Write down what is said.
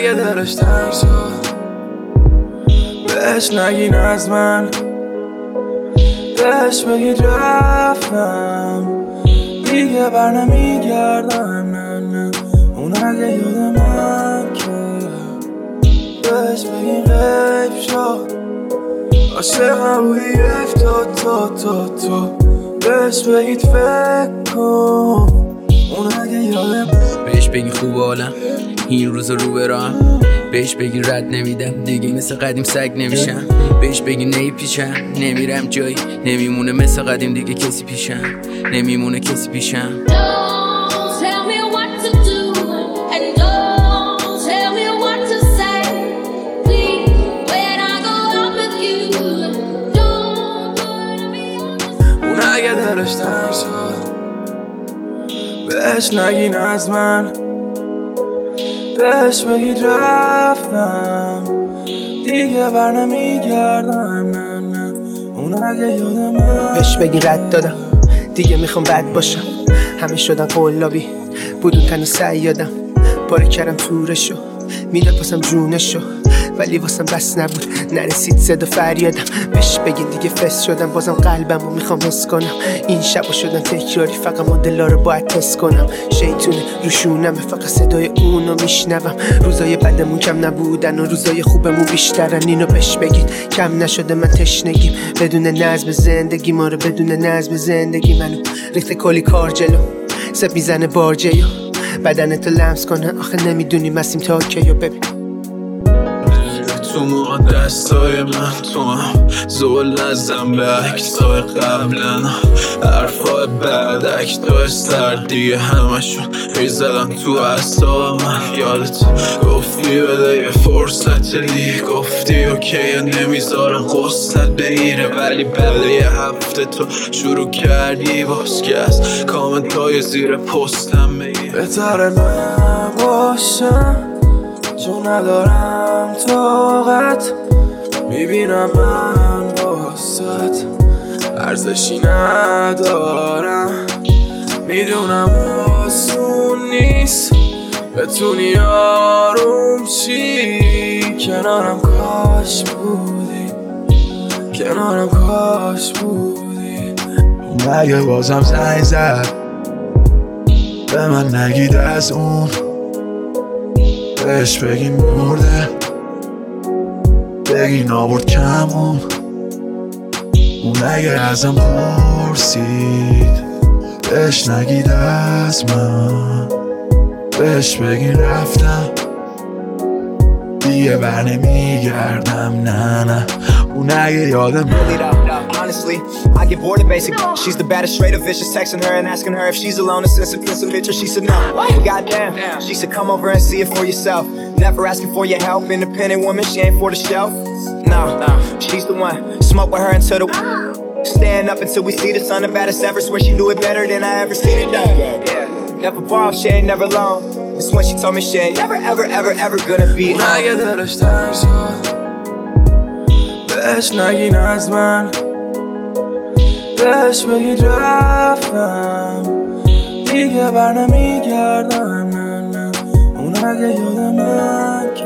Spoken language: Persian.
اگه دلش تنگ شد بهش نگین از من، بهش بگید رفتم دیگه بر نمیگردم. نه نه اون اگه یاد من که بهش بگین غیب شد، عاشقم بودی افتاد تو بهش بگید فکر کن. اون اگه یاد بهش بگین خوب حالم این روزا رو برام، بهش بگین رد نمیدم دیگه مثل قدیم سگ نمیشم، بهش بگین نیپیشم نمیرم جایی نمیمونه مثل قدیم دیگه کسی پیشم نمیمونه کسی پیشم. اون اگه دلش تنگ شد بهش نگین از من، بهش بگید رفتم دیگه بر نمیگردم. نه نه اون اگه یاد من، بهش بگین رد دادم دیگه میخوام بد باشم، همه شدن قلابی بودون تنو سیادم، پاره کردم تورشو میده پاسم جونشو ولی واسم بس نبود نرسید صدا فریادم. بهش بگین دیگه فس شدم بازم قلبمو میخوام حس کنم، این شبا شدن تکراری فقط مدلا رو باید تست کنم، شیطونه روشونمه فقط صدای اونو میشنوم، روزای بدمون کم نبودن و روزای خوبمون بیشترن، اینو بهش بگید کم نشده من تشنگیم بدون نظم زندگی ما رو، بدون نظم زندگی منو ریخته کلی کار جلو سب میزنه بارجیو بدنتو لمس کنه، آخه نمیدونی مسیم تا کیو. ببین تو موقع دستای من تو هم زول نزم به عکسای قبلا، حرفای بعد اکتای سردی همشون ریزدن تو اصلا من. یادت گفتی بده یه فرصت دیگه، گفتی اوکیه نمیذارم غصت بگیره، ولی بعد یه هفته تو شروع کردی باز که از کامنت های زیر پستم بگیر بهتره نباشم چون ندارم طاقت، میبینم من واسط ارزشی ندارم، میدونم آسون نیست بتونی آروم چی، کنارم کاش بودی کنارم کاش بودی. مگه بازم زنگ زد به من نگید از اون، بهش بگین مرده بگین آورد کمون، اون اگه ازم پرسید بهش نگید از من، بهش بگین رفتم دیگه بر نمیگردم. نه نه اون اگه یادم Honestly, I get bored of basic. She's the baddest, straight up vicious. Texting her and asking her if she's alone and sent some pictures. She said no. Goddamn. She said come over and see it for yourself. Never asking for your help. Independent woman, she ain't for the shelf. No, she's the one. Smoke with her until the stand up until we see the sun. The baddest ever. Swear she do it better than I ever seen it done. Yeah. Never borrowed, she ain't never alone. That's when she told me she ain't never ever ever ever gonna be. اگه دلش تنگ شد بهش نگین از من، بهش بگید رفتم دیگه بر نمیگردم. نه نه اون اگه یاد من